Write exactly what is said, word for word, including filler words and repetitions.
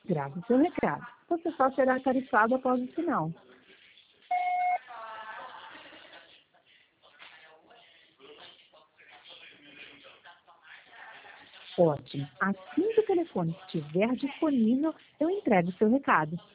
Grave seu recado. Você só será tarifado após o sinal. Ótimo. Assim que o telefone estiver disponível, eu entrego seu recado.